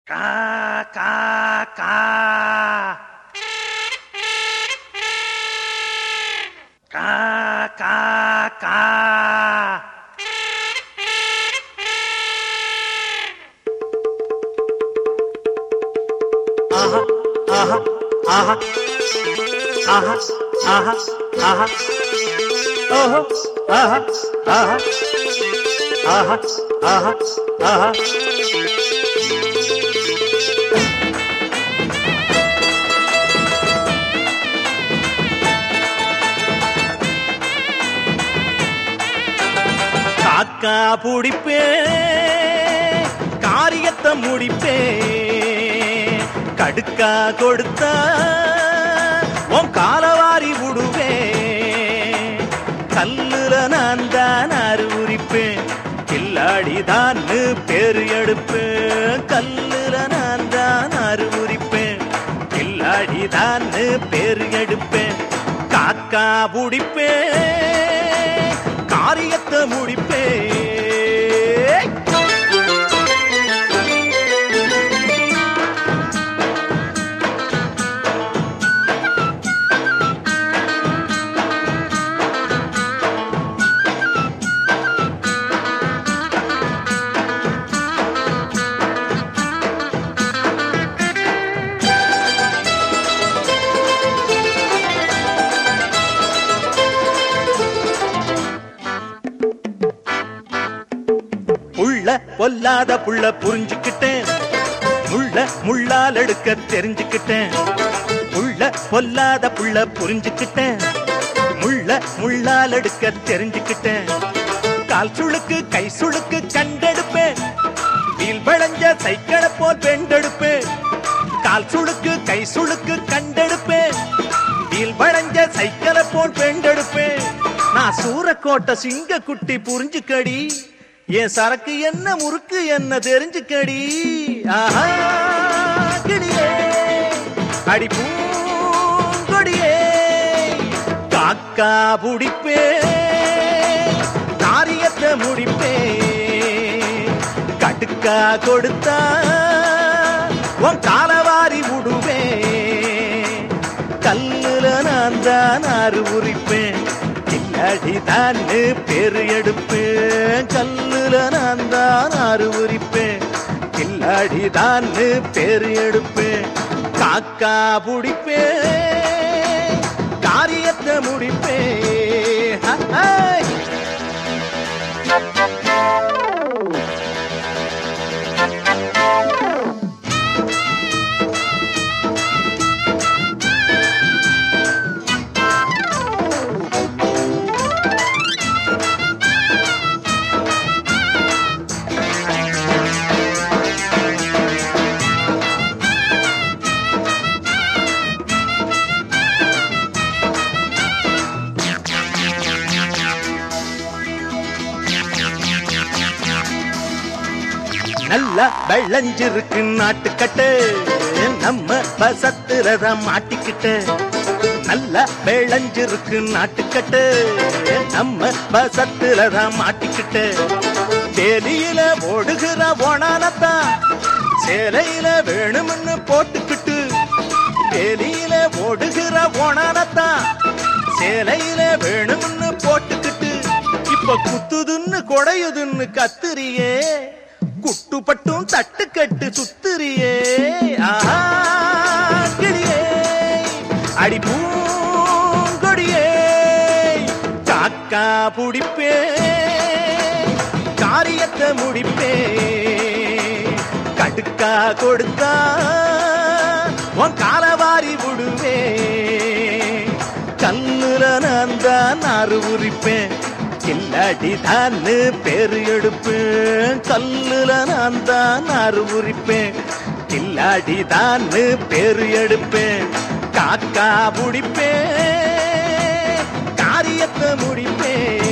கா கா கா கா கா கா ஆஹா ஆஹா ஆஹா ஆஹா ஆஹா ஆஹா ஓஹோ ஆஹா ஆஹா ஆஹா ஆஹா ஆஹா காக்கா புடிப்பே காரியத்தை முடிப்பே கடுக்கா கொடுத்தா உன் காலவாரி விடுவே கல்லுல நான் தான் அறிவுரிப்பேன் கில்லாடிதான் பேரு எடுப்பேன் கல்லுல நான் தான் அறிவுரிப்பேன் கில்லாடிதான் பேரு எடுப்பேன் காக்கா புடிப்பேன் காரியத்தை முடிப்பே பொல்லாத புள்ள புரிஞ்சுக்கிட்டேன் முள்ளால் எடுக்க தெரிஞ்சுக்கிட்டேன் பொல்லாத புள்ள புரிஞ்சுக்கிட்டேன் முள்ளால் எடுக்க தெரிஞ்சுக்கிட்டேன் கால் சுளுக்கு கை சுளுக்கு கண்டெடுப்பேன் வீல் வளைஞ்ச சைக்கிளை போல் வெண்டெடுப்பேன் கால் சுளுக்கு கை சுளுக்கு கண்டெடுப்பேன் வீல் வளைஞ்ச சைக்கிளை போல் வெண்டெடுப்பேன் நான் சூரக்கோட்டை சிங்க குட்டி புரிஞ்சுக்கடி என் சரக்கு என்ன முறுக்கு என்ன தெரிஞ்சுக்கடி ஆஹா கிளியே அடி பூங்கொடியே காக்கா புடிப்பே காரியத்தை முடிப்பே கடுக்கா கொடுத்தா உன் காலவாரி விடுவே கல்லுல நான் தான் அறிவுரிப்பேன் கில்லாடிதான் பேரு எடுப்பேன் கல்லுல நான் தான் அறிவுரிப்பேன் கில்லாடிதான் பேரு எடுப்பேன் காக்கா புடிப்பேன் காரியத்தை முடிப்பேன் நல்லா வெள்ளஞ்சிருக்கு நாட்டுக்கட்டு நம்ம பசத்துறத மாட்டிக்கிட்டு நல்லா வெள்ளஞ்சிருக்கு நாட்டுக்கட்டு நம்ம பசத்துறத மாட்டிக்கிட்டு வேலியில ஓடுகிற ஓனானத்தான் சேலையில வேணும்னு போட்டுக்கிட்டு வேலியில ஓடுகிற ஓனானத்தான் சேலையில வேணும்னு போட்டுக்கிட்டு இப்ப குத்துதுன்னு கொடையுதுன்னு கத்துறியே குட்டுப்பட்டும் தட்டு கட்டு சுத்துறியே ஆஹா கிளியே அடி பூங்கொடியே காக்கா புடிப்பே காரியத்தை முடிப்பே கடுக்கா கொடுத்தா உன் காலவாரி விடுவே கல்லுல நான் தான் அறிவுரிப்பேன் கில்லாடிதான் பேரு எடுப்பேன் கல்லுல நான் தான் அறிவுரிப்பேன் கில்லாடிதான் பேரு எடுப்பேன் காக்கா புடிப்பேன் காரியத்தை முடிப்பேன்